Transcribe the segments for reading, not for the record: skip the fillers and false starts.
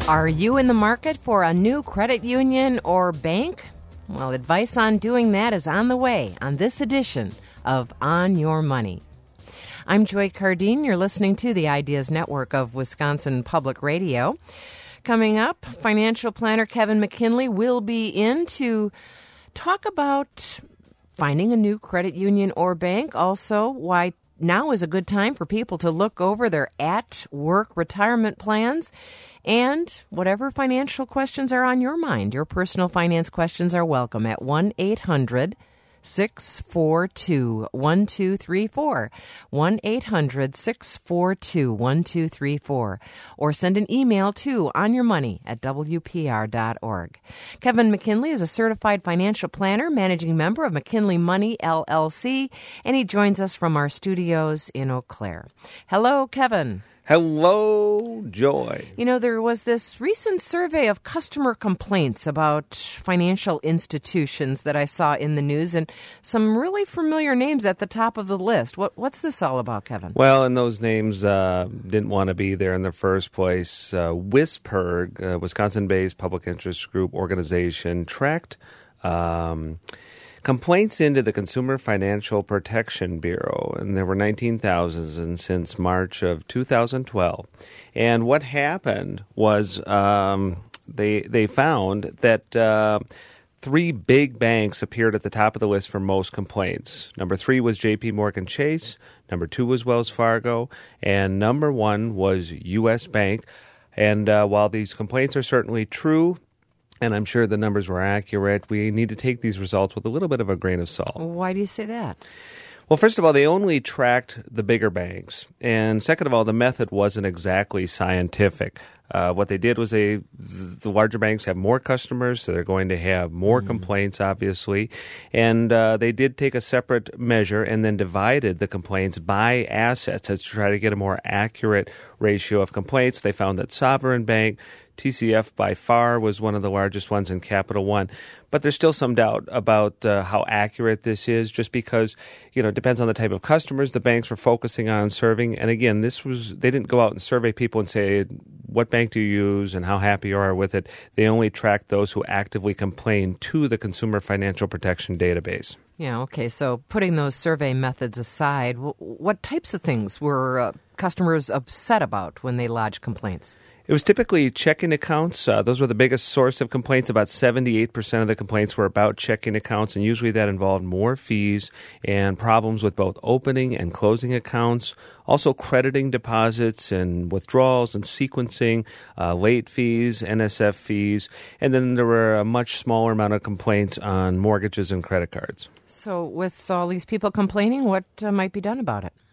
Are you in the market for a new credit union or bank? Well, advice on doing that is on the way on this edition of On Your Money. I'm Joy Cardine. You're listening to the Ideas Network of Wisconsin Public Radio. Coming up, financial planner Kevin McKinley will be in to talk about finding a new credit union or bank. Also, why now is a good time for people to look over their at-work retirement plans. And whatever financial questions are on your mind, your personal finance questions are welcome at 1-800-642-1234, 1-800-642-1234, or send an email to onyourmoney@wpr.org. Kevin McKinley is a certified financial planner, managing member of McKinley Money, LLC, and he joins us from our studios in Eau Claire. Hello, Kevin. Hello, Joy. You know, there was this recent survey of customer complaints about financial institutions that I saw in the news, and some really familiar names at the top of the list. What's this all about, Kevin? Well, and those names didn't want to be there in the first place. WISPIRG, Wisconsin-based public interest group organization, tracked complaints into the Consumer Financial Protection Bureau, and there were 19,000 since March of 2012. And what happened was they found that three big banks appeared at the top of the list for most complaints. Number 3 was J.P. Morgan Chase, number 2 was Wells Fargo, and number 1 was U.S. Bank. And while these complaints are certainly true, and I'm sure the numbers were accurate, we need to take these results with a little bit of a grain of salt. Why do you say that? Well, first of all, they only tracked the bigger banks. And second of all, the method wasn't exactly scientific. What they did was the larger banks have more customers, so they're going to have more complaints, obviously. And they did take a separate measure and then divided the complaints by assets to try to get a more accurate ratio of complaints. They found that Sovereign Bank, TCF by far was one of the largest ones, in Capital One. But there's still some doubt about how accurate this is, just because, it depends on the type of customers the banks were focusing on serving. And again, they didn't go out and survey people and say, what bank do you use and how happy you are with it. They only tracked those who actively complained to the Consumer Financial Protection database. Yeah, okay. So putting those survey methods aside, what types of things were customers upset about when they lodged complaints? It was typically checking accounts. Those were the biggest source of complaints. About 78% of the complaints were about checking accounts, and usually that involved more fees and problems with both opening and closing accounts. Also crediting deposits and withdrawals and sequencing, late fees, NSF fees. And then there were a much smaller amount of complaints on mortgages and credit cards. So with all these people complaining, what might be done about it?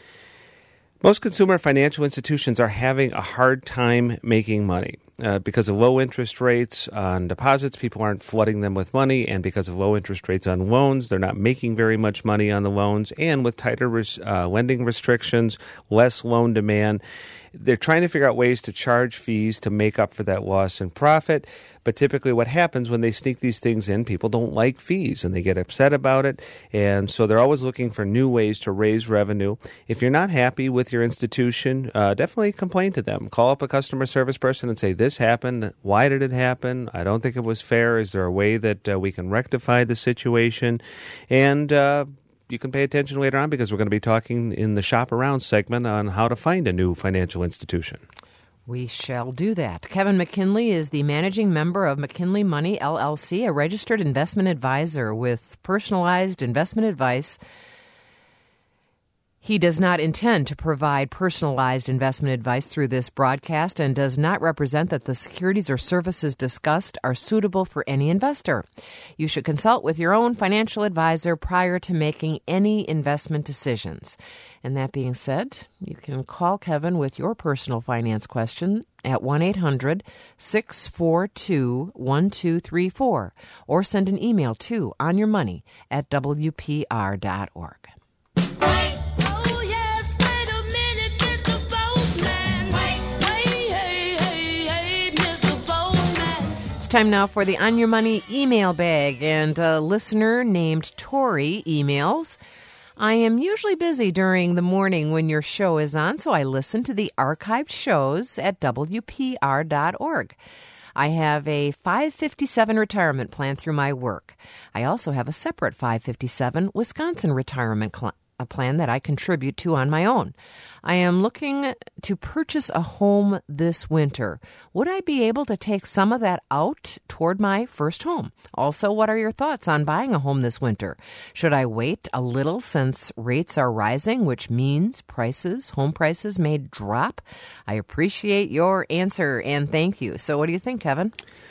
Most consumer financial institutions are having a hard time making money. Because of low interest rates on deposits, people aren't flooding them with money, and because of low interest rates on loans, they're not making very much money on the loans, and with tighter lending restrictions, less loan demand, they're trying to figure out ways to charge fees to make up for that loss in profit. But typically what happens when they sneak these things in, people don't like fees and they get upset about it. And so they're always looking for new ways to raise revenue. If you're not happy with your institution, definitely complain to them. Call up a customer service person and say, this happened. Why did it happen? I don't think it was fair. Is there a way that we can rectify the situation? And you can pay attention later on, because we're going to be talking in the Shop Around segment on how to find a new financial institution. We shall do that. Kevin McKinley is the managing member of McKinley Money, LLC, a registered investment advisor with personalized investment advice. He does not intend to provide personalized investment advice through this broadcast and does not represent that the securities or services discussed are suitable for any investor. You should consult with your own financial advisor prior to making any investment decisions. And that being said, you can call Kevin with your personal finance question at 1-800-642-1234 or send an email to onyourmoney@wpr.org. It's time now for the On Your Money email bag, and a listener named Tori emails, I am usually busy during the morning when your show is on, so I listen to the archived shows at WPR.org. I have a 557 retirement plan through my work. I also have a separate 557 Wisconsin retirement plan that I contribute to on my own. I am looking to purchase a home this winter. Would I be able to take some of that out toward my first home? Also, what are your thoughts on buying a home this winter? Should I wait a little since rates are rising, which means home prices may drop? I appreciate your answer and thank you. So what do you think, Kevin?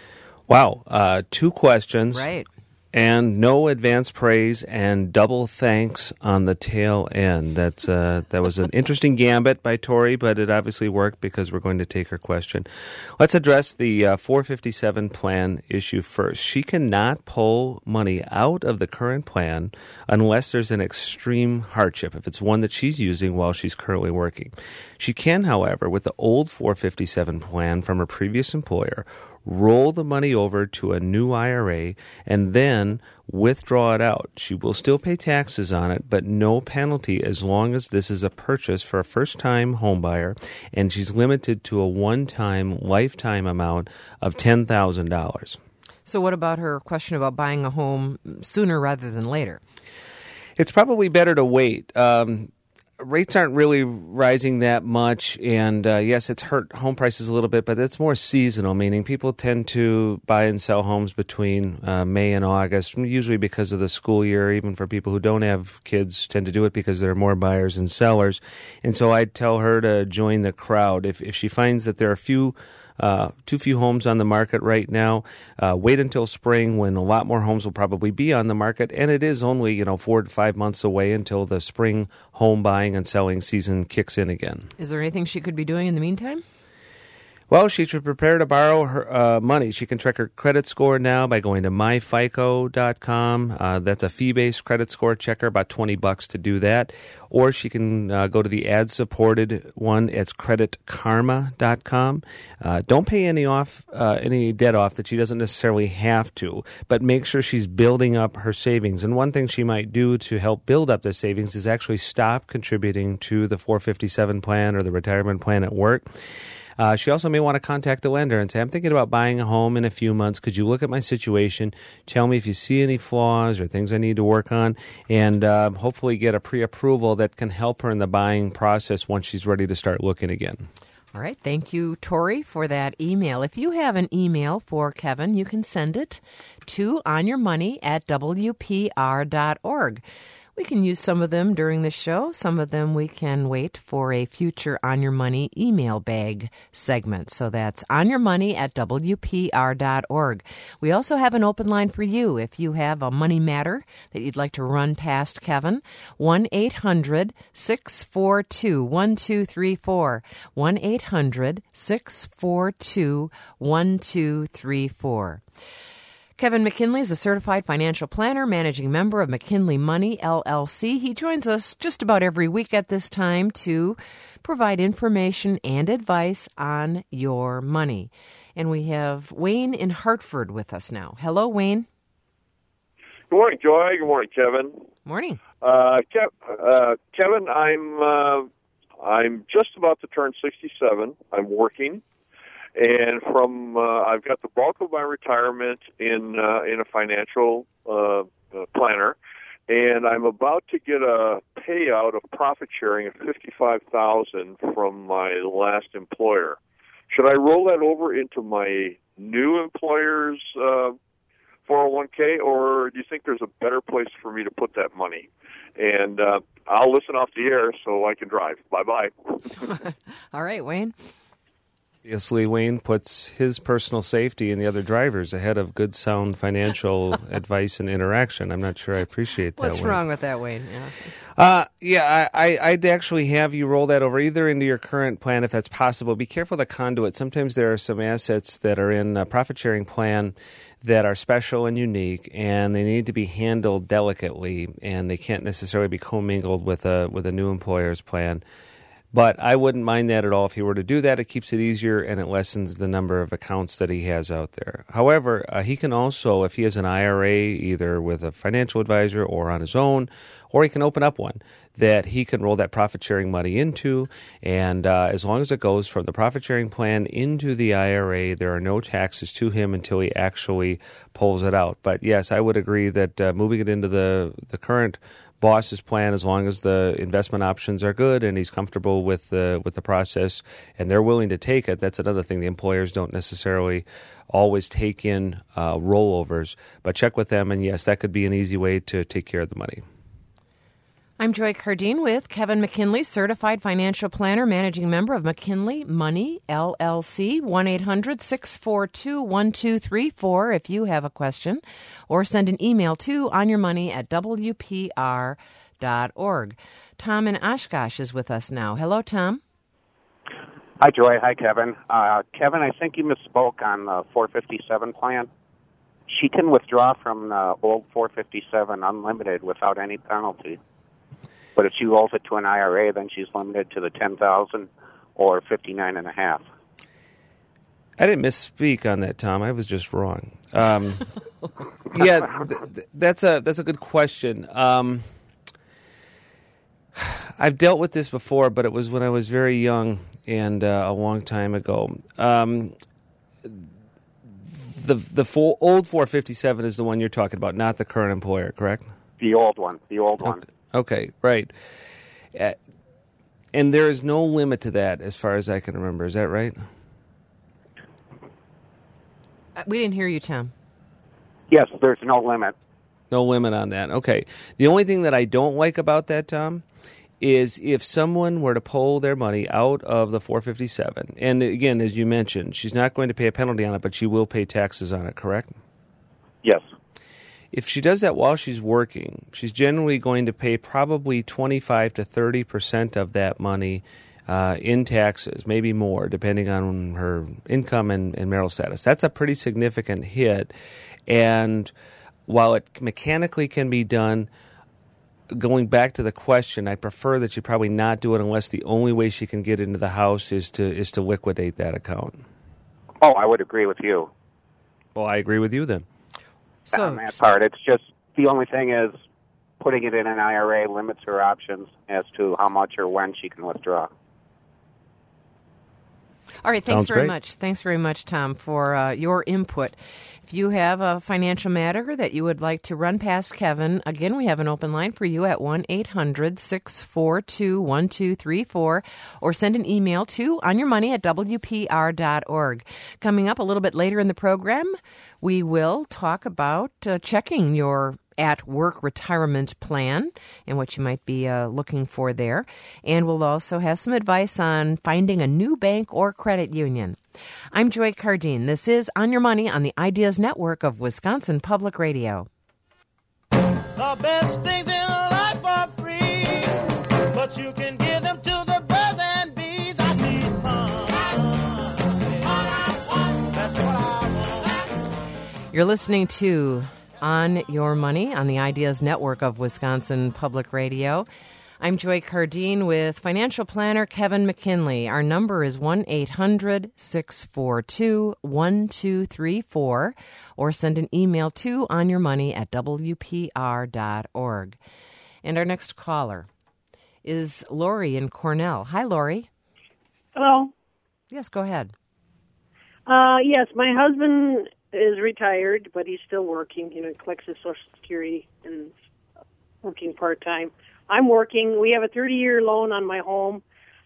Wow. 2 questions. Right. And no advance praise and double thanks on the tail end. That was an interesting gambit by Tori, but it obviously worked because we're going to take her question. Let's address the 457 plan issue first. She cannot pull money out of the current plan unless there's an extreme hardship, if it's one that she's using while she's currently working. She can, however, with the old 457 plan from her previous employer, roll the money over to a new IRA, and then withdraw it out. She will still pay taxes on it, but no penalty as long as this is a purchase for a first-time homebuyer, and she's limited to a one-time, lifetime amount of $10,000. So what about her question about buying a home sooner rather than later? It's probably better to wait. Rates aren't really rising that much, and yes, it's hurt home prices a little bit, but it's more seasonal, meaning people tend to buy and sell homes between May and August, usually because of the school year. Even for people who don't have kids, tend to do it because there are more buyers and sellers. And so I'd tell her to join the crowd. If she finds that there are too few homes on the market right now, wait until spring when a lot more homes will probably be on the market, and it is only 4 to 5 months away until the spring home buying and selling season kicks in again. Is there anything she could be doing in the meantime? Well, she should prepare to borrow her money. She can check her credit score now by going to myfico.com. That's a fee-based credit score checker, about $20 to do that. Or she can go to the ad-supported one. It's creditkarma.com. Don't pay any debt off that she doesn't necessarily have to, but make sure she's building up her savings. And one thing she might do to help build up the savings is actually stop contributing to the 457 plan or the retirement plan at work. She also may want to contact a lender and say, I'm thinking about buying a home in a few months. Could you look at my situation, tell me if you see any flaws or things I need to work on, and hopefully get a pre-approval that can help her in the buying process once she's ready to start looking again. All right. Thank you, Tori, for that email. If you have an email for Kevin, you can send it to onyourmoney@wpr.org. We can use some of them during the show. Some of them we can wait for a future On Your Money email bag segment. So that's onyourmoney@wpr.org. We also have an open line for you if you have a money matter that you'd like to run past Kevin. 1-800-642-1234. 1-800-642-1234. Kevin McKinley is a certified financial planner, managing member of McKinley Money, LLC. He joins us just about every week at this time to provide information and advice on your money. And we have Wayne in Hartford with us now. Hello, Wayne. Good morning, Joy. Good morning, Kevin. Morning. Kevin, I'm just about to turn 67. I'm working. And I've got the bulk of my retirement in a financial planner, and I'm about to get a payout of profit sharing of $55,000 from my last employer. Should I roll that over into my new employer's 401k, or do you think there's a better place for me to put that money? And I'll listen off the air so I can drive. Bye-bye. All right, Wayne. Obviously, Wayne puts his personal safety and the other drivers ahead of good, sound financial advice and interaction. I'm not sure I appreciate that. What's wrong with that, Wayne? I'd actually have you roll that over either into your current plan if that's possible. Be careful of the conduit. Sometimes there are some assets that are in a profit-sharing plan that are special and unique, and they need to be handled delicately, and they can't necessarily be commingled with a new employer's plan. But I wouldn't mind that at all if he were to do that. It keeps it easier and it lessens the number of accounts that he has out there. However, he can also, if he has an IRA, either with a financial advisor or on his own, or he can open up one that he can roll that profit-sharing money into. And as long as it goes from the profit-sharing plan into the IRA, there are no taxes to him until he actually pulls it out. But yes, I would agree that moving it into the current boss's plan, as long as the investment options are good and he's comfortable with the process and they're willing to take it. That's another thing. The employers don't necessarily always take in rollovers, but check with them. And yes, that could be an easy way to take care of the money. I'm Joy Cardine with Kevin McKinley, certified financial planner, managing member of McKinley Money, LLC, 1-800-642-1234 if you have a question, or send an email to onyourmoney@wpr.org. Tom in Oshkosh is with us now. Hello, Tom. Hi, Joy. Hi, Kevin. Kevin, I think you misspoke on the 457 plan. She can withdraw from the old 457 unlimited without any penalty. But if she rolls it to an IRA, then she's limited to the $10,000 or $59.5. I didn't misspeak on that, Tom. I was just wrong. That's a good question. I've dealt with this before, but it was when I was very young and a long time ago. The old 457 is the one you're talking about, not the current employer, correct? The old one. Okay, right. And there is no limit to that as far as I can remember. Is that right? We didn't hear you, Tom. Yes, there's no limit. No limit on that. Okay. The only thing that I don't like about that, Tom, is if someone were to pull their money out of the 457, and again, as you mentioned, she's not going to pay a penalty on it, but she will pay taxes on it, correct? Yes. If she does that while she's working, she's generally going to pay probably 25 to 30% of that money in taxes, maybe more, depending on her income and marital status. That's a pretty significant hit. And while it mechanically can be done, going back to the question, I prefer that she probably not do it unless the only way she can get into the house is to liquidate that account. Oh, I would agree with you. Well, I agree with you then. On that part, it's just the only thing is putting it in an IRA limits her options as to how much or when she can withdraw. All right, thanks Sounds very great. much. Thanks very much, Tom, for your input. If you have a financial matter that you would like to run past Kevin, again, we have an open line for you at 1-800-642-1234, or send an email to onyourmoney@wpr.org. Coming up a little bit later in the program, we will talk about checking your at-work retirement plan and what you might be looking for there. And we'll also have some advice on finding a new bank or credit union. I'm Joy Cardine. This is On Your Money on the Ideas Network of Wisconsin Public Radio. The best things in life are free, but you can give them to the birds and bees. I need fun. That's what I want. You're listening to On Your Money on the Ideas Network of Wisconsin Public Radio. I'm Joy Cardine with financial planner Kevin McKinley. Our number is 1-800-642-1234, or send an email to onyourmoney@wpr.org. And our next caller is Lori in Cornell. Hi, Lori. Hello. Yes, go ahead. Yes, my husband is retired, but he's still working. You know, he collects his Social Security and working part-time. I'm working. We have a 30-year loan on my home.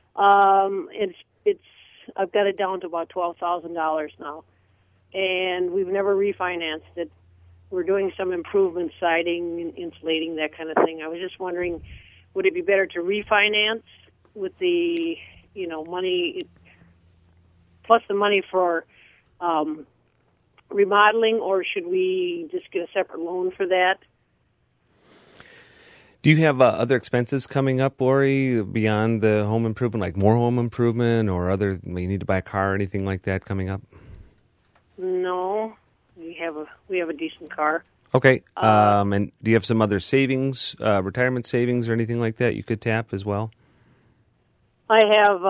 It's I've got it down to about $12,000 now, and we've never refinanced it. We're doing some improvement, siding, insulating, that kind of thing. I was just wondering, would it be better to refinance with the money plus the money for remodeling, or should we just get a separate loan for that? Do you have other expenses coming up, Lori, beyond the home improvement, like more home improvement or other, you need to buy a car or anything like that coming up? No, we have a decent car. Okay. And do you have some other savings, retirement savings or anything like that you could tap as well? I have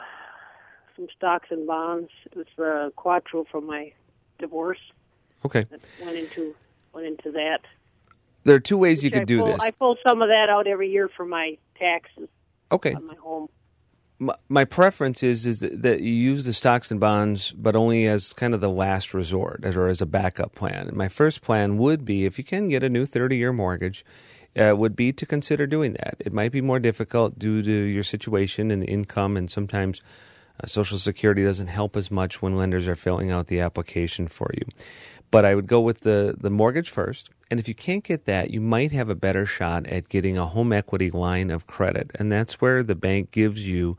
some stocks and bonds. It was the Quattro from my divorce. Okay. That went into that. There are two ways you could do this. I pull some of that out every year for my taxes Okay. on my home. My preference is that you use the stocks and bonds, but only as kind of the last resort or as a backup plan. And my first plan would be, if you can get a new 30-year mortgage, would be to consider doing that. It might be more difficult due to your situation and the income, and sometimes Social Security doesn't help as much when lenders are filling out the application for you. But I would go with the mortgage first. And if you can't get that, you might have a better shot at getting a home equity line of credit. And that's where the bank gives you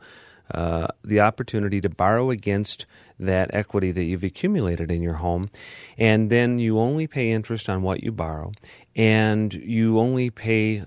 the opportunity to borrow against that equity that you've accumulated in your home. And then you only pay interest on what you borrow. And you only pay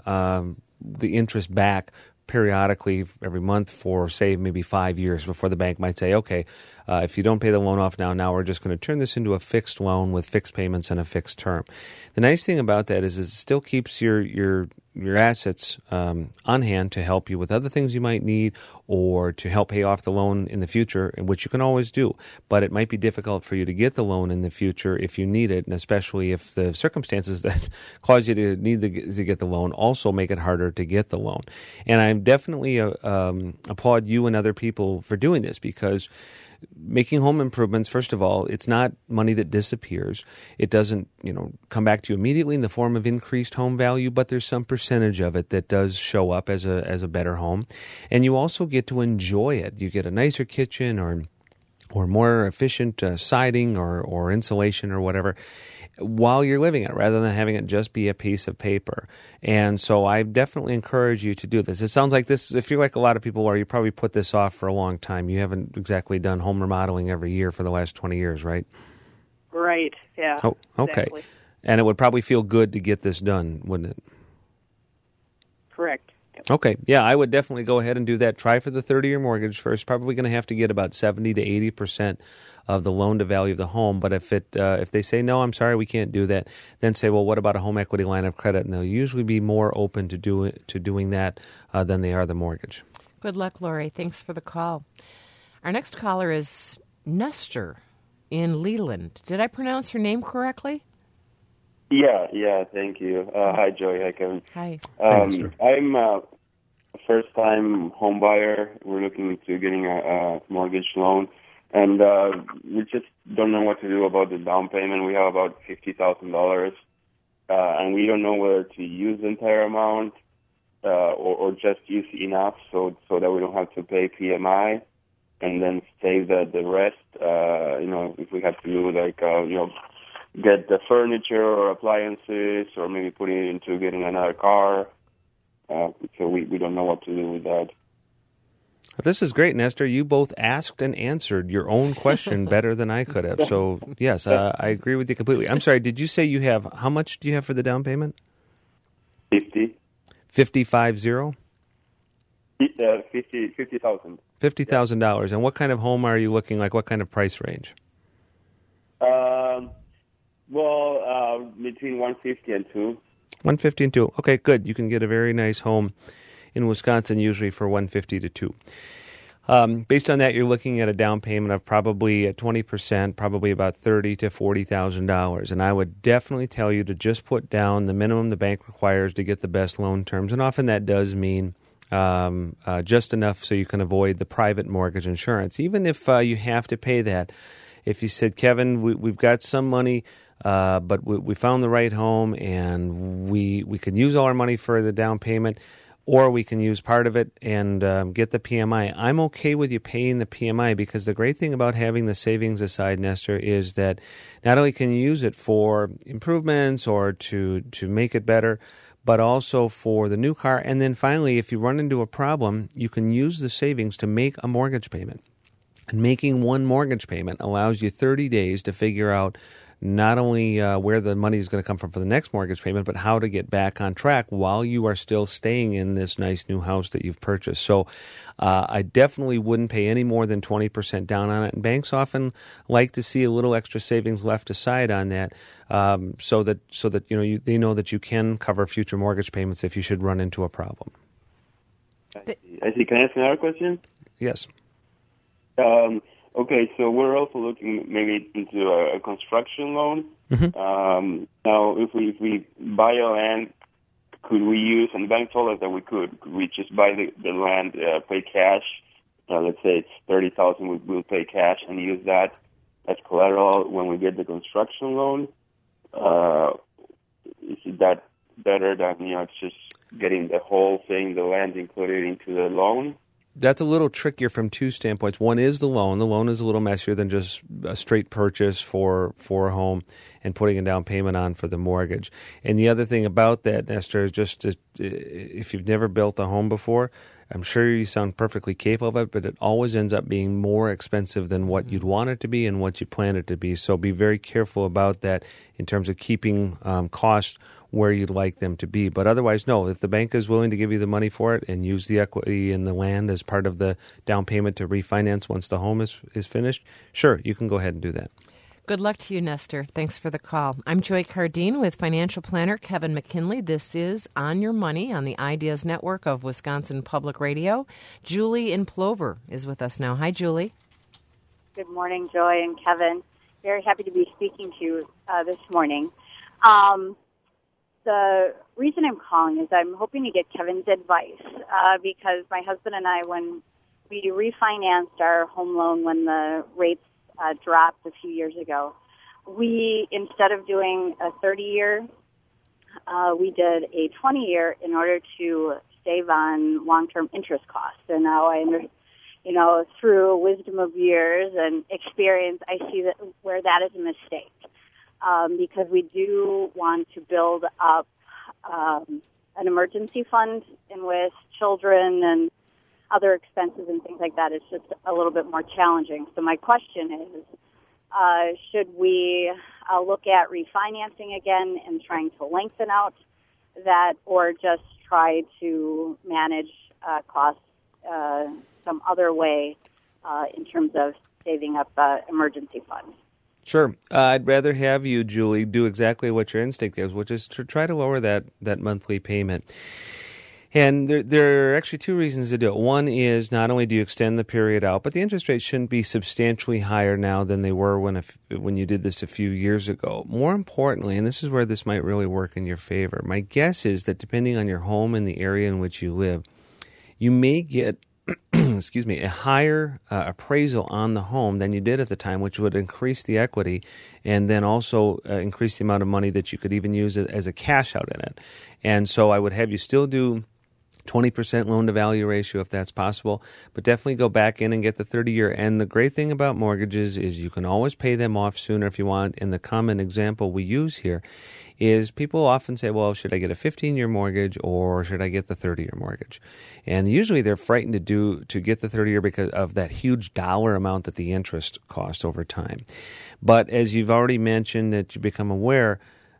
the interest back periodically every month for, say, maybe 5 years before the bank might say, okay, if you don't pay the loan off now we're just going to turn this into a fixed loan with fixed payments and a fixed term. The nice thing about that is it still keeps your assets on hand to help you with other things you might need or to help pay off the loan in the future, which you can always do. But it might be difficult for you to get the loan in the future if you need it, and especially if the circumstances that cause you to need to get the loan also make it harder to get the loan. And I definitely applaud you and other people for doing this, because making home improvements, first of all, it's not money that disappears. It doesn't, come back to you immediately in the form of increased home value, but there's some percentage of it that does show up as a better home. And you also get to enjoy it. You get a nicer kitchen or more efficient siding or insulation or whatever while you're living it, rather than having it just be a piece of paper. And so I definitely encourage you to do this. It sounds like this, if you're like a lot of people are, you probably put this off for a long time. You haven't exactly done home remodeling every year for the last 20 years, right? Right, yeah. Oh, okay. Exactly. And it would probably feel good to get this done, wouldn't it? Correct. Okay, yeah, I would definitely go ahead and do that. Try for the 30-year mortgage first. Probably going to have to get about 70 to 80% of the loan to value of the home. But if they say, no, I'm sorry, we can't do that, then say, well, what about a home equity line of credit? And they'll usually be more open to doing that than they are the mortgage. Good luck, Lori. Thanks for the call. Our next caller is Nestor in Leland. Did I pronounce your name correctly? Yeah, thank you. Hi, Joy. Hi, Kevin. Hi. I'm a first-time home buyer. We're looking into getting a mortgage loan, and we just don't know what to do about the down payment. We have about $50,000, and we don't know whether to use the entire amount or just use enough so that we don't have to pay PMI, and then save the rest. If we have to do get the furniture or appliances, or maybe put it into getting another car. So we don't know what to do with that. This is great, Nestor. You both asked and answered your own question better than I could have. So, yes, I agree with you completely. I'm sorry, did you say you have, how much do you have for the down payment? 50. 50,000? $50,000. $50,000. And what kind of home are you looking like? What kind of price range? Between 150 and 2. 150 and 2. Okay, good. You can get a very nice home in Wisconsin usually for 150 to 2. Based on that, you're looking at a down payment of probably at 20%, probably about $30,000 to $40,000. And I would definitely tell you to just put down the minimum the bank requires to get the best loan terms. And often that does mean just enough so you can avoid the private mortgage insurance. Even if you have to pay that, if you said, Kevin, we've got some money, but we found the right home and we can use all our money for the down payment, or we can use part of it and get the PMI. I'm okay with you paying the PMI, because the great thing about having the savings aside, Nestor, is that not only can you use it for improvements or to make it better, but also for the new car. And then finally, if you run into a problem, you can use the savings to make a mortgage payment. And making one mortgage payment allows you 30 days to figure out not only where the money is going to come from for the next mortgage payment, but how to get back on track while you are still staying in this nice new house that you've purchased. So I definitely wouldn't pay any more than 20% down on it. And banks often like to see a little extra savings left aside on that, so that they know that you can cover future mortgage payments if you should run into a problem. I see. Can I ask another question? Yes. Okay, so we're also looking maybe into a construction loan. Mm-hmm. Now, if we buy a land, could we use, and the bank told us that we could we just buy the land, pay cash, let's say it's $30,000, we'll pay cash and use that as collateral when we get the construction loan? Is that better than, it's just getting the whole thing, the land included into the loan? That's a little trickier from two standpoints. One is the loan. The loan is a little messier than just a straight purchase for a home and putting a down payment on for the mortgage. And the other thing about that, Nestor, is just if you've never built a home before, I'm sure you sound perfectly capable of it, but it always ends up being more expensive than what you'd want it to be and what you plan it to be. So be very careful about that in terms of keeping costs where you'd like them to be. But otherwise, no, if the bank is willing to give you the money for it and use the equity in the land as part of the down payment to refinance once the home is finished, sure, you can go ahead and do that. Good luck to you, Nestor. Thanks for the call. I'm Joy Cardine with financial planner Kevin McKinley. This is On Your Money on the Ideas Network of Wisconsin Public Radio. Julie in Plover is with us now. Hi, Julie. Good morning, Joy and Kevin. Very happy to be speaking to you this morning. The reason I'm calling is I'm hoping to get Kevin's advice because my husband and I, when we refinanced our home loan when the rates dropped a few years ago, we, instead of doing a 30-year, we did a 20-year in order to save on long-term interest costs. And now through wisdom of years and experience, I see that where that is a mistake. Because we do want to build up an emergency fund, and with children and other expenses and things like that, it's just a little bit more challenging. So my question is, should we look at refinancing again and trying to lengthen out that, or just try to manage costs some other way in terms of saving up emergency funds? Sure. I'd rather have you, Julie, do exactly what your instinct is, which is to try to lower that monthly payment. And there are actually two reasons to do it. One is not only do you extend the period out, but the interest rates shouldn't be substantially higher now than they were when you did this a few years ago. More importantly, and this is where this might really work in your favor, my guess is that depending on your home and the area in which you live, you may get a higher appraisal on the home than you did at the time, which would increase the equity and then also increase the amount of money that you could even use as a cash out in it. And so I would have you still do 20% loan-to-value ratio if that's possible, but definitely go back in and get the 30-year. And the great thing about mortgages is you can always pay them off sooner if you want. And the common example we use here is people often say, well, should I get a 15-year mortgage or should I get the 30-year mortgage? And usually they're frightened to get the 30-year because of that huge dollar amount that the interest costs over time. But as you've already mentioned that you become aware,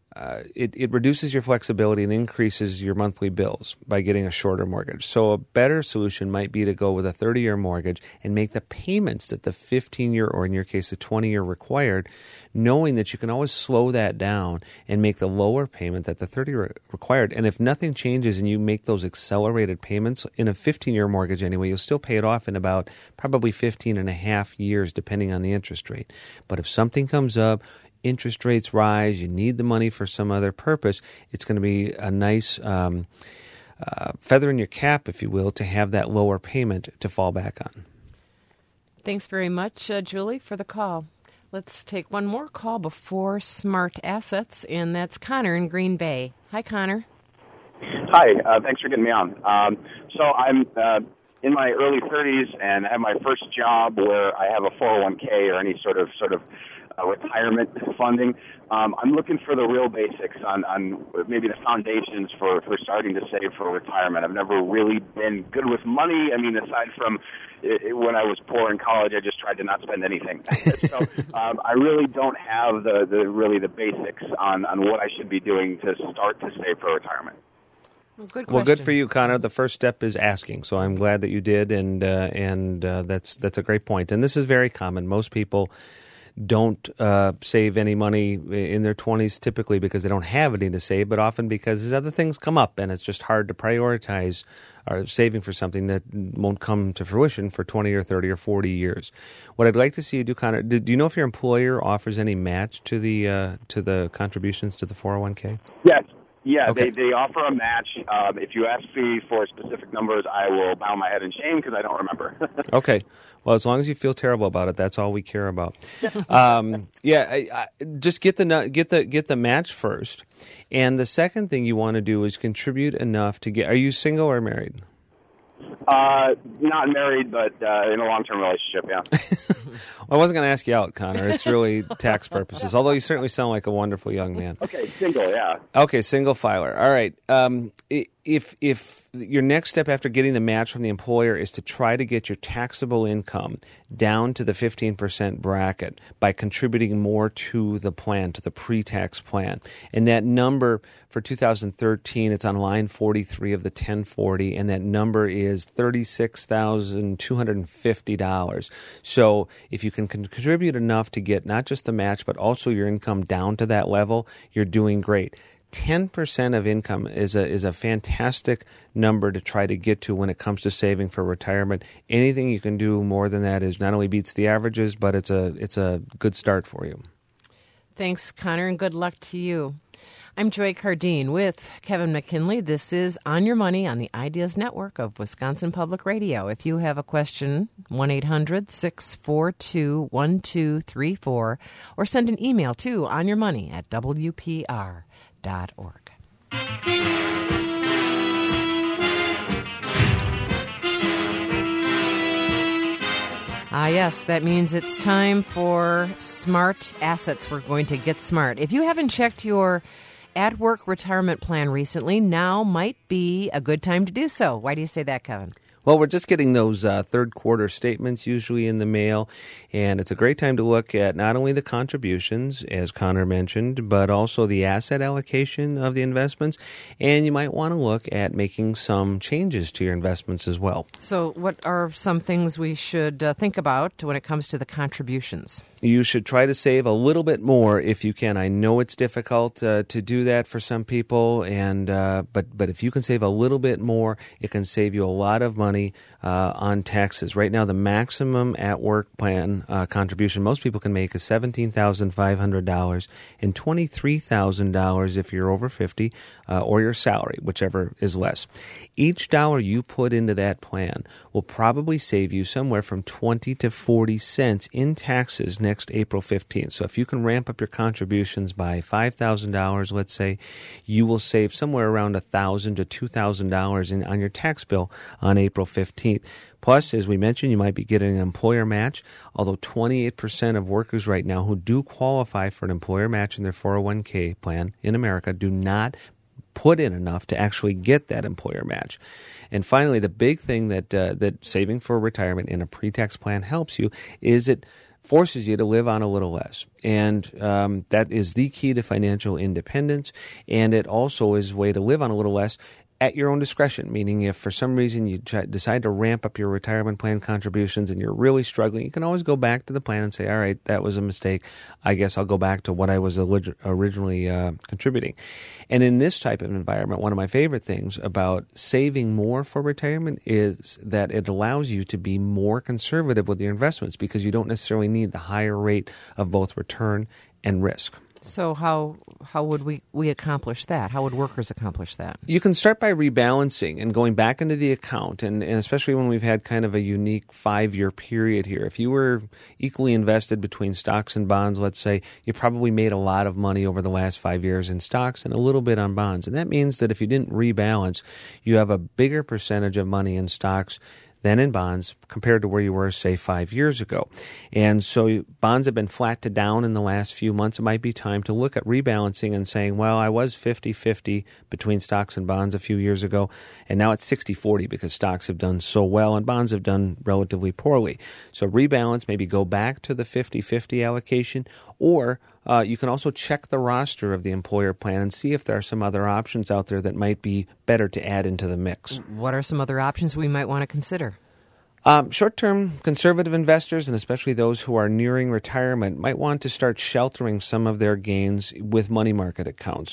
it reduces your flexibility and increases your monthly bills by getting a shorter mortgage. So a better solution might be to go with a 30-year mortgage and make the payments that the 15-year or in your case the 20-year required, knowing that you can always slow that down and make the lower payment that the 30-year required. And if nothing changes and you make those accelerated payments in a 15-year mortgage anyway, you'll still pay it off in about probably 15 and a half years depending on the interest rate. But if something comes up, interest rates rise, you need the money for some other purpose, it's going to be a nice feather in your cap, if you will, to have that lower payment to fall back on. Thanks very much, Julie, for the call. Let's take one more call before Smart Assets, and that's Connor in Green Bay. Hi, Connor. Hi, thanks for getting me on. So I'm in my early 30s and have my first job where I have a 401k or any sort of retirement funding. I'm looking for the real basics on maybe the foundations for starting to save for retirement. I've never really been good with money. I mean, aside from when I was poor in college, I just tried to not spend anything. So I really don't have the basics on what I should be doing to start to save for retirement. Well, good for you, Connor. The first step is asking, so I'm glad that you did, and that's a great point. And this is very common. Most people don't save any money in their 20s, typically because they don't have any to save, but often because as other things come up and it's just hard to prioritize or saving for something that won't come to fruition for 20 or 30 or 40 years. What I'd like to see you do, Connor, do you know if your employer offers any match to the contributions to the 401k? Yes. Yeah, Okay. they offer a match. If you ask me for specific numbers, I will bow my head in shame because I don't remember. Okay. Well, as long as you feel terrible about it, that's all we care about. Just get the match first, and the second thing you want to do is contribute enough to get. Are you single or married? Not married, but in a long-term relationship, yeah. Well, I wasn't going to ask you out, Connor. It's really tax purposes, although you certainly sound like a wonderful young man. Okay, single, yeah. Okay, single filer. All right. If your next step after getting the match from the employer is to try to get your taxable income down to the 15% bracket by contributing more to the plan, to the pre-tax plan. And that number for 2013, it's on line 43 of the 1040, and that number is $36,250. So if you can contribute enough to get not just the match, but also your income down to that level, you're doing great. 10% of income is a fantastic number to try to get to when it comes to saving for retirement. Anything you can do more than that is not only beats the averages, but it's a good start for you. Thanks, Connor, and good luck to you. I'm Joy Cardine with Kevin McKinley. This is On Your Money on the Ideas Network of Wisconsin Public Radio. If you have a question, 1-800-642-1234, or send an email to onyourmoney@wpr.org. Yes, that means it's time for Smart Assets. We're going to get smart. If you haven't checked your at-work retirement plan recently, now might be a good time to do so. Why do you say that, Kevin? Well, we're just getting those third quarter statements usually in the mail, and it's a great time to look at not only the contributions, as Connor mentioned, but also the asset allocation of the investments, and you might want to look at making some changes to your investments as well. So what are some things we should think about when it comes to the contributions? You should try to save a little bit more if you can. I know it's difficult to do that for some people, and but if you can save a little bit more, it can save you a lot of money on taxes. Right now, the maximum at-work plan contribution most people can make is $17,500 and $23,000 if you're over 50 or your salary, whichever is less. Each dollar you put into that plan will probably save you somewhere from 20 to 40 cents in taxes next April 15th. So if you can ramp up your contributions by $5,000, let's say, you will save somewhere around $1,000 to $2,000 on your tax bill on April 15th. Plus, as we mentioned, you might be getting an employer match, although 28% of workers right now who do qualify for an employer match in their 401k plan in America do not put in enough to actually get that employer match. And finally, the big thing that saving for retirement in a pre-tax plan helps you is it forces you to live on a little less. And that is the key to financial independence. And it also is a way to live on a little less at your own discretion, meaning if for some reason you decide to ramp up your retirement plan contributions and you're really struggling, you can always go back to the plan and say, all right, that was a mistake. I guess I'll go back to what I was originally contributing. And in this type of environment, one of my favorite things about saving more for retirement is that it allows you to be more conservative with your investments because you don't necessarily need the higher rate of both return and risk. So how would we accomplish that? How would workers accomplish that? You can start by rebalancing and going back into the account, and especially when we've had kind of a unique 5-year period here. If you were equally invested between stocks and bonds, let's say, you probably made a lot of money over the last 5 years in stocks and a little bit on bonds. And that means that if you didn't rebalance, you have a bigger percentage of money in stocks than in bonds compared to where you were, say, 5 years ago. And so bonds have been flat to down in the last few months. It might be time to look at rebalancing and saying, well, I was 50-50 between stocks and bonds a few years ago, and now it's 60-40 because stocks have done so well and bonds have done relatively poorly. So rebalance, maybe go back to the 50-50 allocation, or you can also check the roster of the employer plan and see if there are some other options out there that might be better to add into the mix. What are some other options we might want to consider? Short-term conservative investors, and especially those who are nearing retirement, might want to start sheltering some of their gains with money market accounts.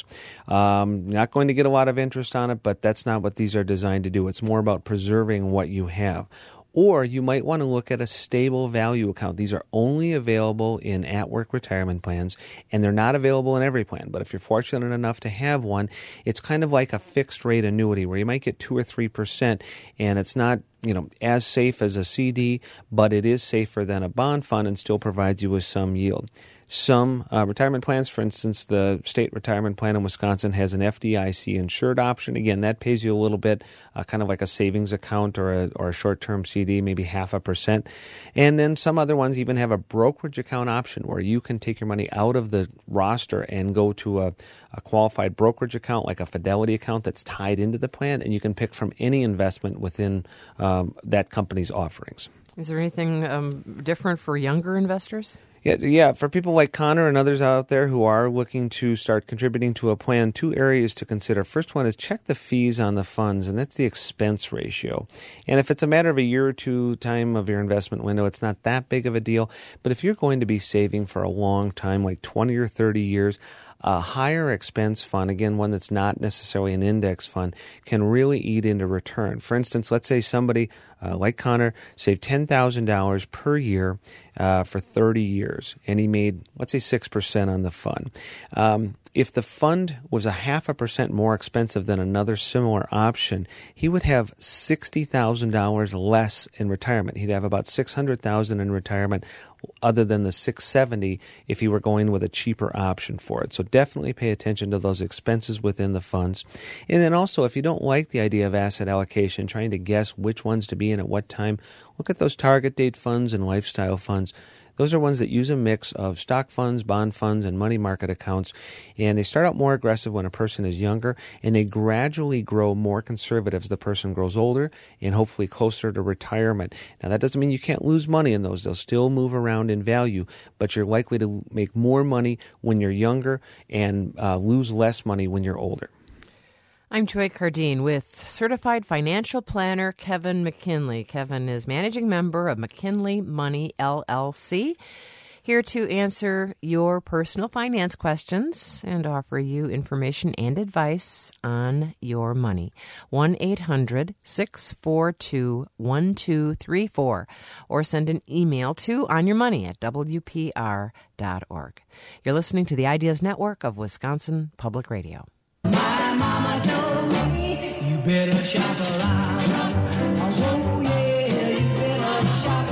Not going to get a lot of interest on it, but that's not what these are designed to do. It's more about preserving what you have. Or you might want to look at a stable value account. These are only available in at-work retirement plans, and they're not available in every plan. But if you're fortunate enough to have one, it's kind of like a fixed-rate annuity where you might get 2 or 3%, and it's not as safe as a CD, but it is safer than a bond fund and still provides you with some yield. Some retirement plans, for instance, the state retirement plan in Wisconsin has an FDIC insured option. Again, that pays you a little bit, kind of like a savings account or a short-term CD, maybe 0.5%. And then some other ones even have a brokerage account option where you can take your money out of the roster and go to a qualified brokerage account, like a Fidelity account that's tied into the plan, and you can pick from any investment within that company's offerings. Is there anything different for younger investors? Yeah. For people like Connor and others out there who are looking to start contributing to a plan, 2 areas to consider. First one is check the fees on the funds, and that's the expense ratio. And if it's a matter of a year or two time of your investment window, it's not that big of a deal. But if you're going to be saving for a long time, like 20 or 30 years, a higher expense fund, again, one that's not necessarily an index fund, can really eat into return. For instance, let's say somebody like Connor saved $10,000 per year for 30 years, and he made, let's say, 6% on the fund. If the fund was 0.5% more expensive than another similar option, he would have $60,000 less in retirement. He'd have about $600,000 in retirement, other than the $670,000 if he were going with a cheaper option for it. So definitely pay attention to those expenses within the funds. And then also, if you don't like the idea of asset allocation, trying to guess which ones to be in at what time, look at those target date funds and lifestyle funds. Those are ones that use a mix of stock funds, bond funds, and money market accounts. And they start out more aggressive when a person is younger, and they gradually grow more conservative as the person grows older and hopefully closer to retirement. Now, that doesn't mean you can't lose money in those. They'll still move around in value, but you're likely to make more money when you're younger and lose less money when you're older. I'm Joy Cardine with certified financial planner Kevin McKinley. Kevin is managing member of McKinley Money, LLC, here to answer your personal finance questions and offer you information and advice on your money. 1-800-642-1234 or send an email to onyourmoney@wpr.org. You're listening to the Ideas Network of Wisconsin Public Radio. My mama told me you better shop around. Oh yeah, you better shop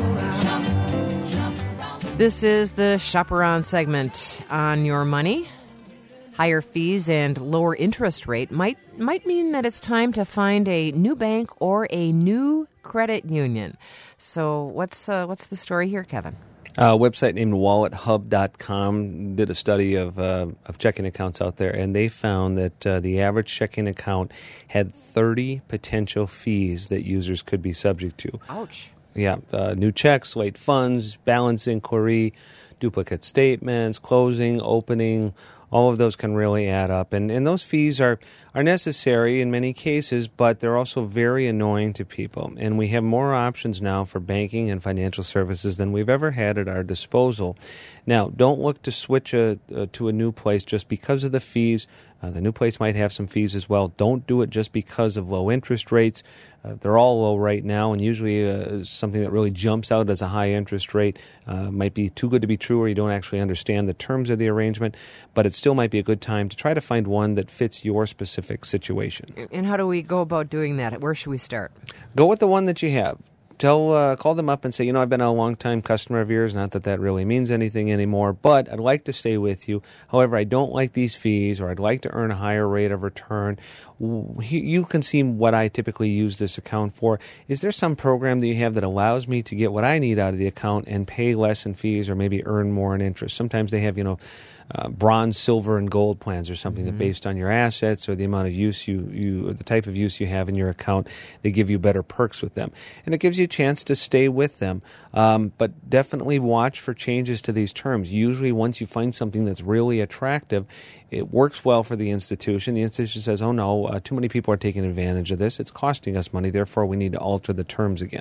around. This is the Shop Around segment on your money. Higher fees and lower interest rate might mean that it's time to find a new bank or a new credit union. So what's the story here, Kevin? A website named WalletHub.com did a study of checking accounts out there, and they found that the average checking account had 30 potential fees that users could be subject to. Ouch. Yeah, new checks, late funds, balance inquiry, duplicate statements, closing, opening, all of those can really add up. And those fees are necessary in many cases, but they're also very annoying to people. And we have more options now for banking and financial services than we've ever had at our disposal. Now, don't look to switch to a new place just because of the fees. The new place might have some fees as well. Don't do it just because of low interest rates. They're all low right now, and usually something that really jumps out as a high interest rate might be too good to be true, or you don't actually understand the terms of the arrangement, but it still might be a good time to try to find one that fits your specific situation. And how do we go about doing that? Where should we start? Go with the one that you have. Call them up and say, I've been a long-time customer of yours, not that that really means anything anymore, but I'd like to stay with you. However, I don't like these fees, or I'd like to earn a higher rate of return. You can see what I typically use this account for. Is there some program that you have that allows me to get what I need out of the account and pay less in fees or maybe earn more in interest? Sometimes they have, bronze, silver, and gold plans or something that based on your assets or the amount of use or the type of use you have in your account, they give you better perks with them. And it gives you a chance to stay with them. But definitely watch for changes to these terms. Usually once you find something that's really attractive, it works well for the institution. The institution says, oh no, too many people are taking advantage of this. It's costing us money, therefore we need to alter the terms again.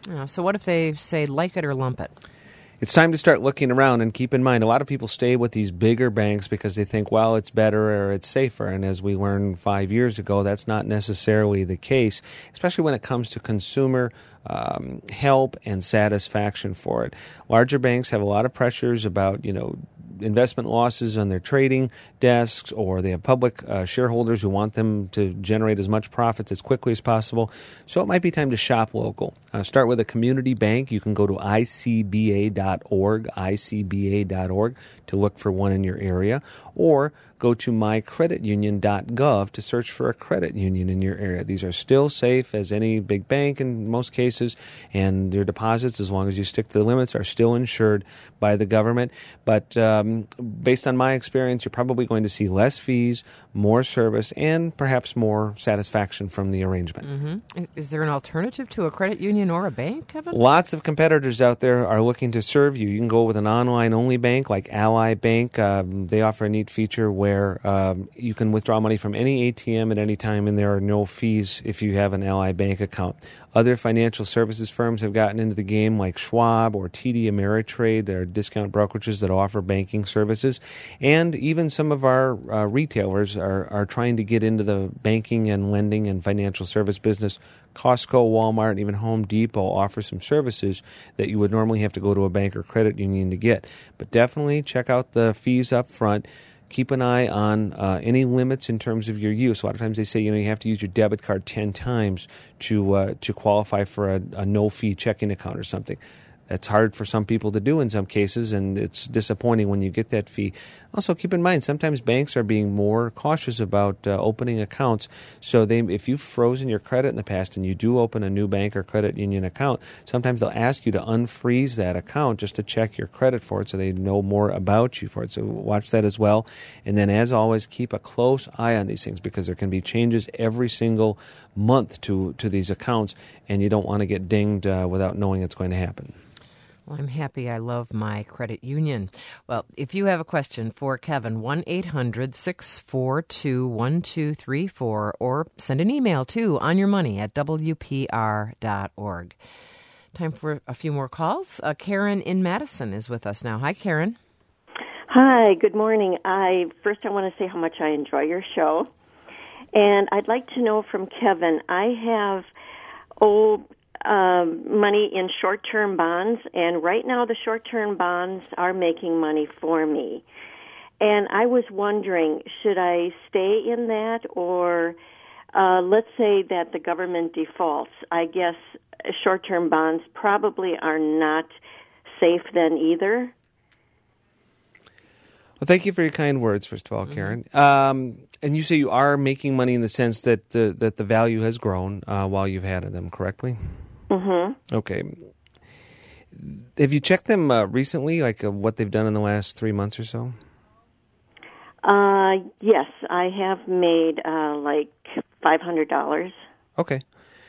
So what if they say like it or lump it? It's time to start looking around, and keep in mind, a lot of people stay with these bigger banks because they think, well, it's better or it's safer. And as we learned 5 years ago, that's not necessarily the case, especially when it comes to consumer help and satisfaction for it. Larger banks have a lot of pressures about, investment losses on their trading desks, or they have public shareholders who want them to generate as much profits as quickly as possible. So it might be time to shop local. Start with a community bank. You can go to icba.org to look for one in your area, or go to mycreditunion.gov to search for a credit union in your area. These are still safe as any big bank in most cases, and your deposits, as long as you stick to the limits, are still insured by the government. But based on my experience, you're probably going to see less fees, more service, and perhaps more satisfaction from the arrangement. Mm-hmm. Is there an alternative to a credit union or a bank, Kevin? Lots of competitors out there are looking to serve you. You can go with an online-only bank like Ally Bank. They offer a neat feature where you can withdraw money from any ATM at any time, and there are no fees if you have an Ally Bank account. Other financial services firms have gotten into the game, like Schwab or TD Ameritrade. There are discount brokerages that offer banking services. And even some of our retailers are trying to get into the banking and lending and financial service business. Costco, Walmart, and even Home Depot offer some services that you would normally have to go to a bank or credit union to get. But definitely check out the fees up front. Keep an eye on any limits in terms of your use. A lot of times they say you have to use your debit card 10 times to qualify for a no-fee checking account or something. That's hard for some people to do in some cases, and it's disappointing when you get that fee. Also, keep in mind, sometimes banks are being more cautious about opening accounts. So if you've frozen your credit in the past and you do open a new bank or credit union account, sometimes they'll ask you to unfreeze that account just to check your credit for it so they know more about you for it. So watch that as well. And then, as always, keep a close eye on these things, because there can be changes every single month to these accounts, and you don't want to get dinged without knowing it's going to happen. Well, I'm happy I love my credit union. Well, if you have a question for Kevin, 1-800-642-1234, or send an email to onyourmoney@wpr.org. Time for a few more calls. Karen in Madison is with us now. Hi, Karen. Hi, good morning. First I want to say how much I enjoy your show. And I'd like to know from Kevin, I have money in short-term bonds, and right now the short-term bonds are making money for me. And I was wondering, should I stay in that, or let's say that the government defaults? I guess short-term bonds probably are not safe then either. Well, thank you for your kind words, first of all, Karen. And you say you are making money in the sense that the value has grown while you've had them, correctly? Mm-hmm. Okay. Have you checked them recently, like what they've done in the last 3 months or so? Yes, I have made like $500. Okay.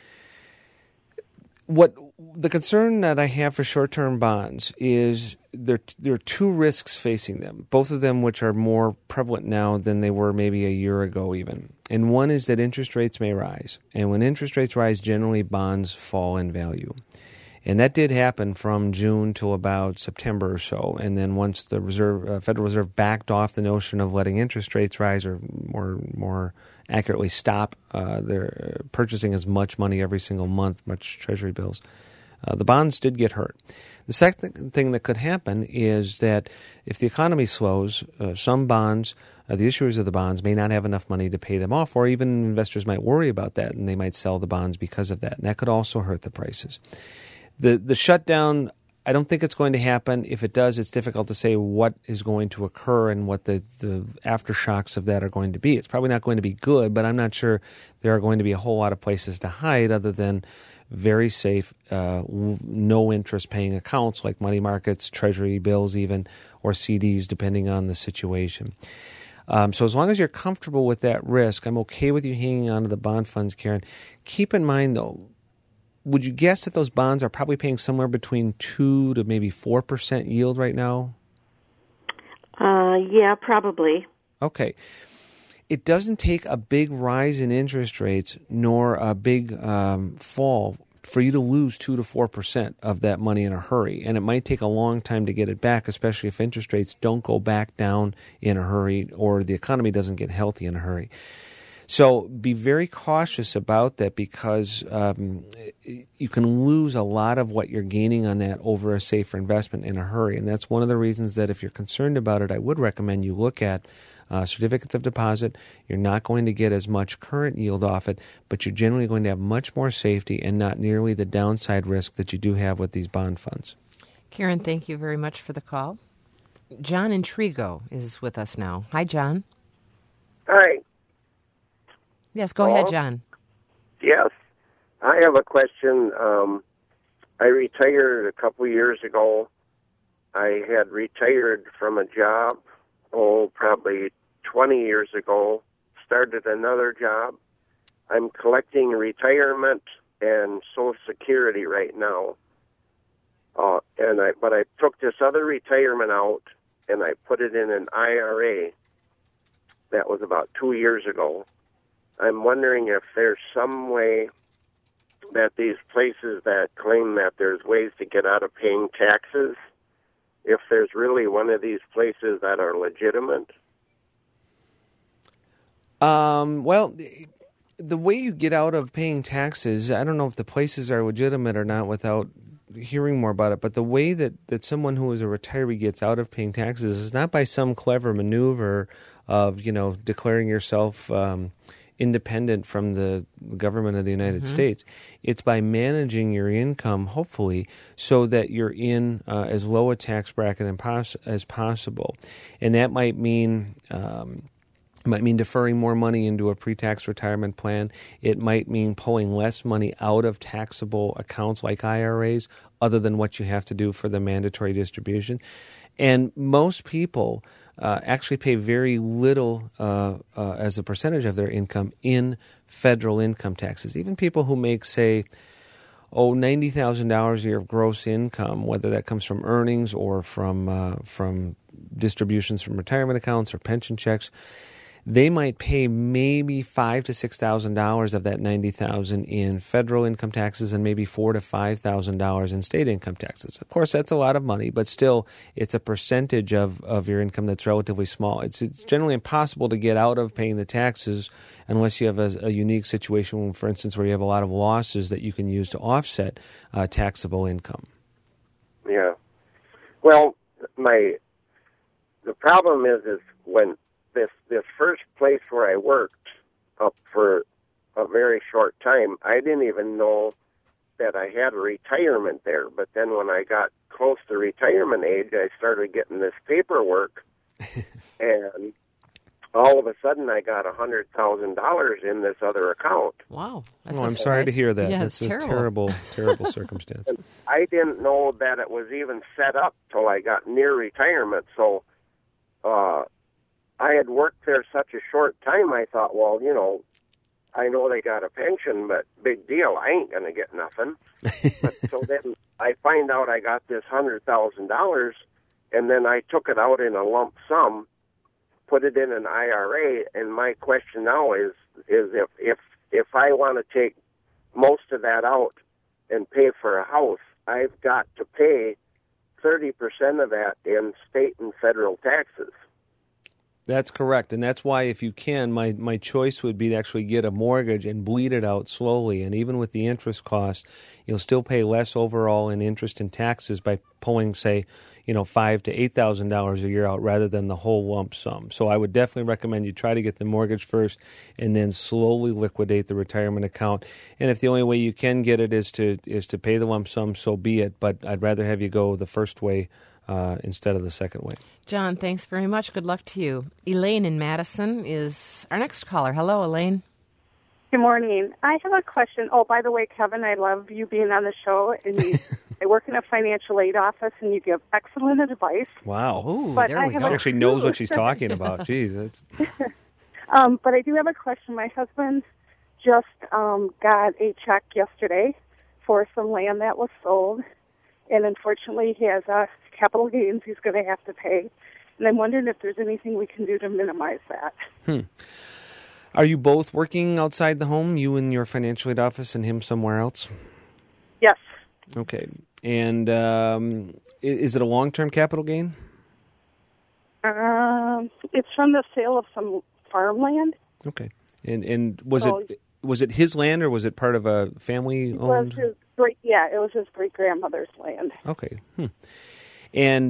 What the concern that I have for short-term bonds is there are two risks facing them, both of them which are more prevalent now than they were maybe a year ago even. And one is that interest rates may rise. And when interest rates rise, generally bonds fall in value. And that did happen from June till about September or so. And then once the Federal Reserve backed off the notion of letting interest rates rise, or more accurately stop their purchasing as much money every single month, much Treasury bills, the bonds did get hurt. The second thing that could happen is that if the economy slows, some bonds, the issuers of the bonds may not have enough money to pay them off, or even investors might worry about that, and they might sell the bonds because of that. And that could also hurt the prices. The shutdown, I don't think it's going to happen. If it does, it's difficult to say what is going to occur and what the aftershocks of that are going to be. It's probably not going to be good, but I'm not sure there are going to be a whole lot of places to hide other than very safe, no-interest paying accounts like money markets, Treasury bills even, or CDs, depending on the situation. So as long as you're comfortable with that risk, I'm okay with you hanging on to the bond funds, Karen. Keep in mind, though, would you guess that those bonds are probably paying somewhere between 2 to maybe 4% yield right now? Yeah, probably. Okay. It doesn't take a big rise in interest rates nor a big fall for you to lose 2 to 4% of that money in a hurry. And it might take a long time to get it back, especially if interest rates don't go back down in a hurry or the economy doesn't get healthy in a hurry. So be very cautious about that because you can lose a lot of what you're gaining on that over a safer investment in a hurry. And that's one of the reasons that if you're concerned about it, I would recommend you look at certificates of deposit. You're not going to get as much current yield off it, but you're generally going to have much more safety and not nearly the downside risk that you do have with these bond funds. Karen, thank you very much for the call. John in Trigo is with us now. Hi, John. Hi. Yes, go ahead, John. Yes. I have a question. I retired a couple years ago. I had retired from a job, probably 20 years ago, started another job. I'm collecting retirement and Social Security right now. But I took this other retirement out and I put it in an IRA. That was about 2 years ago. I'm wondering if there's some way that these places that claim that there's ways to get out of paying taxes, if there's really one of these places that are legitimate. Well, the way you get out of paying taxes, I don't know if the places are legitimate or not without hearing more about it, but the way that someone who is a retiree gets out of paying taxes is not by some clever maneuver of, declaring yourself independent from the government of the United States. It's by managing your income, hopefully, so that you're in as low a tax bracket as possible. And that might mean deferring more money into a pre-tax retirement plan. It might mean pulling less money out of taxable accounts like IRAs, other than what you have to do for the mandatory distribution. And most people actually pay very little as a percentage of their income in federal income taxes. Even people who make, say, $90,000 a year of gross income, whether that comes from earnings or from distributions from retirement accounts or pension checks, they might pay maybe $5,000 to $6,000 of that $90,000 in federal income taxes and maybe $4,000 to $5,000 in state income taxes. Of course, that's a lot of money, but still, it's a percentage of your income that's relatively small. It's generally impossible to get out of paying the taxes unless you have a unique situation, for instance, where you have a lot of losses that you can use to offset taxable income. Yeah. Well, the problem is when this first place where I worked up for a very short time, I didn't even know that I had a retirement there. But then when I got close to retirement age, I started getting this paperwork, and all of a sudden I got $100,000 in this other account. Wow. I'm sorry to hear that. Yeah, that's it's a terrible circumstance. And I didn't know that it was even set up till I got near retirement. So I had worked there such a short time, I thought, well, I know they got a pension, but big deal, I ain't going to get nothing. But so then I find out I got this $100,000, and then I took it out in a lump sum, put it in an IRA, and my question now is if I want to take most of that out and pay for a house, I've got to pay 30% of that in state and federal taxes. That's correct, and that's why if you can, my choice would be to actually get a mortgage and bleed it out slowly. And even with the interest cost, you'll still pay less overall in interest and taxes by pulling, say, $5,000 to $8,000 a year out rather than the whole lump sum. So I would definitely recommend you try to get the mortgage first and then slowly liquidate the retirement account. And if the only way you can get it is to pay the lump sum, so be it. But I'd rather have you go the first way instead of the second way. John, thanks very much. Good luck to you. Elaine in Madison is our next caller. Hello, Elaine. Good morning. I have a question. Oh, by the way, Kevin, I love you being on the show. And I work in a financial aid office, and you give excellent advice. Wow. Ooh, but there we go. She actually knows what she's talking about. Jeez. That's... But I do have a question. My husband just got a check yesterday for some land that was sold, and unfortunately he has capital gains he's going to have to pay. And I'm wondering if there's anything we can do to minimize that. Are you both working outside the home, you in your financial aid office and him somewhere else? Yes. Okay. And is it a long-term capital gain? It's from the sale of some farmland. Okay. And was it his land or was it part of a family-owned? It was his great-grandmother's land. Okay. And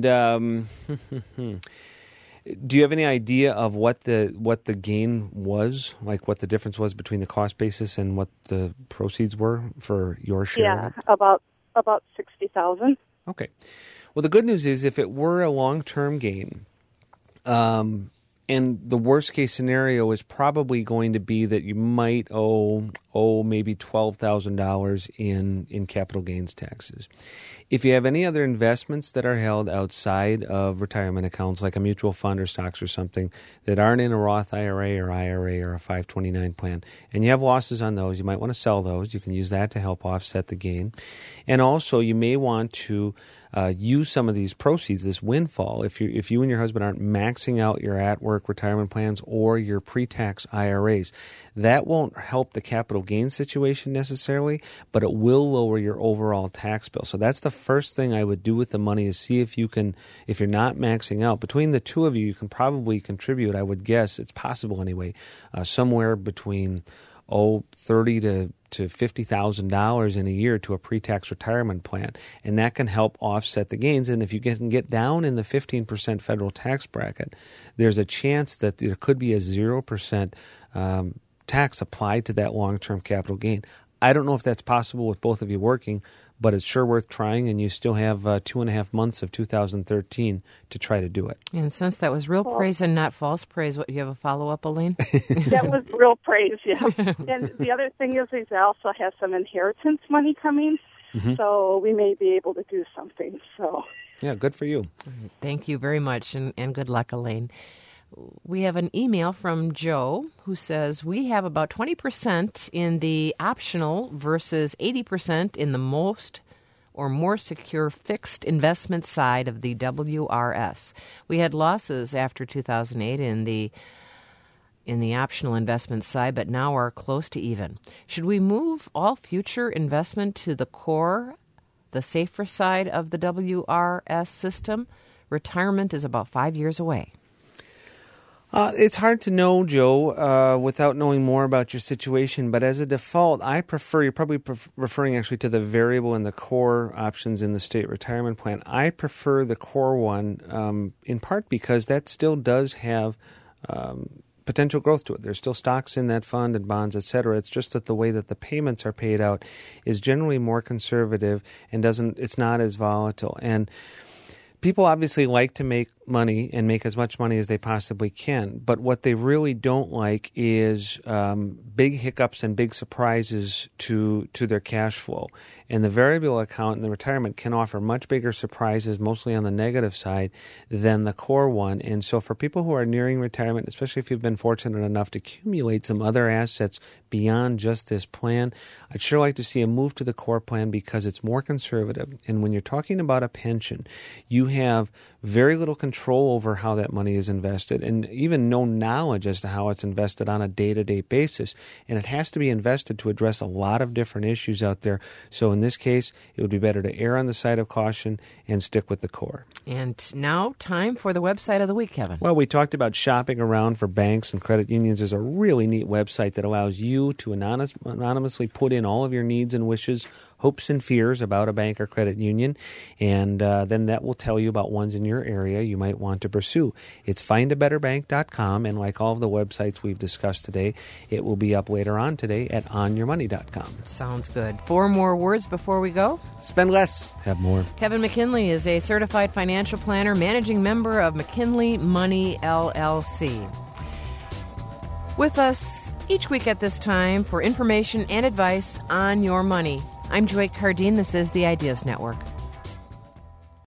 do you have any idea of what the gain was, like what the difference was between the cost basis and what the proceeds were for your share? Yeah, about $60,000. Okay. Well, the good news is if it were a long-term gain, and the worst-case scenario is probably going to be that you might owe maybe $12,000 in capital gains taxes. If you have any other investments that are held outside of retirement accounts, like a mutual fund or stocks or something, that aren't in a Roth IRA or a 529 plan, and you have losses on those, you might want to sell those. You can use that to help offset the gain. And also, you may want to use some of these proceeds, this windfall, if you and your husband aren't maxing out your at-work retirement plans or your pre-tax IRAs. That won't help the capital gains situation necessarily, but it will lower your overall tax bill. So that's the first thing I would do with the money, is see if you're not maxing out. Between the two of you, you can probably contribute, I would guess, it's possible anyway, somewhere between $30,000 to $50,000 in a year to a pre-tax retirement plan, and that can help offset the gains. And if you can get down in the 15% federal tax bracket, there's a chance that there could be a 0% tax applied to that long-term capital gain. I don't know if that's possible with both of you working, but it's sure worth trying, and you still have 2.5 months of 2013 to try to do it. And since that was real praise and not false praise, what, you have a follow-up, Elaine? That was real praise, yeah. And the other thing is he also has some inheritance money coming, so we may be able to do something. So yeah, good for you. Thank you very much, and good luck, Elaine. We have an email from Joe who says, we have about 20% in the optional versus 80% in the most or more secure fixed investment side of the WRS. We had losses after 2008 in the optional investment side, but now are close to even. Should we move all future investment to the core, the safer side of the WRS system? Retirement is about 5 years away. It's hard to know, Joe, without knowing more about your situation. But as a default, I prefer, you're probably referring actually to the variable and the core options in the state retirement plan. I prefer the core one in part because that still does have potential growth to it. There's still stocks in that fund and bonds, et cetera. It's just that the way that the payments are paid out is generally more conservative and it's not as volatile. And people obviously like to make money and make as much money as they possibly can, but what they really don't like is big hiccups and big surprises to their cash flow. And the variable account in the retirement can offer much bigger surprises, mostly on the negative side, than the core one. And so for people who are nearing retirement, especially if you've been fortunate enough to accumulate some other assets beyond just this plan, I'd sure like to see a move to the core plan because it's more conservative. And when you're talking about a pension, you have very little control over how that money is invested and even no knowledge as to how it's invested on a day-to-day basis. And it has to be invested to address a lot of different issues out there. So in this case, it would be better to err on the side of caution and stick with the core. And now time for the website of the week, Kevin. Well, we talked about shopping around for banks and credit unions. There's a really neat website that allows you to anonymously put in all of your needs and wishes, hopes and fears about a bank or credit union, and then that will tell you about ones in your area you might want to pursue. It's findabetterbank.com, and like all of the websites we've discussed today, it will be up later on today at onyourmoney.com. Sounds good. 4 more words before we go. Spend less, have more. Kevin McKinley is a certified financial planner, managing member of McKinley Money, LLC. With us each week at this time for information and advice on your money. I'm Joy Cardine. This is the Ideas Network.